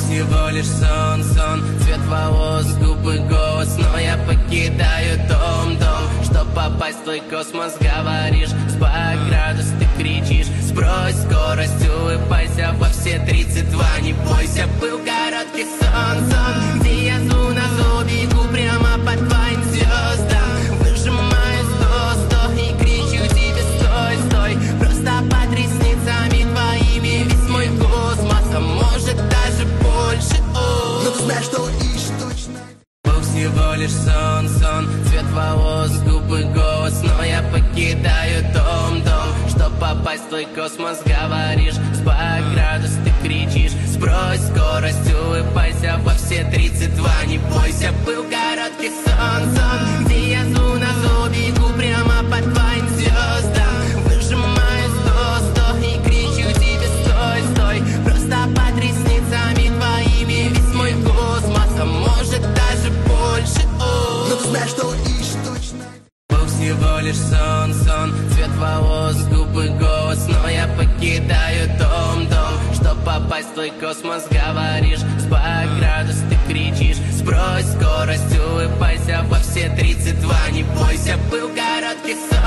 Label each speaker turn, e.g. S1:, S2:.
S1: всего лишь сон, сон, цвет волос, губы, голос. Но я покидаю дом, чтоб попасть в твой космос. Говоришь, сбавь градус, ты кричишь, сбрось скорость, улыбайся во все 32. Не бойся, был короткий сон, сон, где я злу на зло, бегу прямо по твоим звездам. Выжимаю 100 и кричу тебе стой, стой. Просто под ресницами твоими весь мой космос, а может даже больше.
S2: Но ты знаешь, что ищешь точно.
S1: Был всего лишь сон, сон, цвет волос, губы, голос. Но я покидаю дом, чтоб попасть в твой космос. Говоришь, сбавь градус, ты кричишь, сбрось скорость, улыбайся во все 32. Не бойся, был короткий сон, сон, где я злу на зло, бегу прямо по твоим звездам. Выжимаю 100 и кричу тебе стой, стой. Просто под ресницами твоими весь мой космос, а может даже больше.
S2: Но ты знаешь, что ищешь точно.
S1: Был всего лишь сон, сон, цвет волос, губы, голос. Но я покидаю дом, чтоб попасть в твой космос. Говоришь, сбавь градус, ты кричишь, сбрось скорость, улыбайся во все 32. Не бойся, был короткий сон.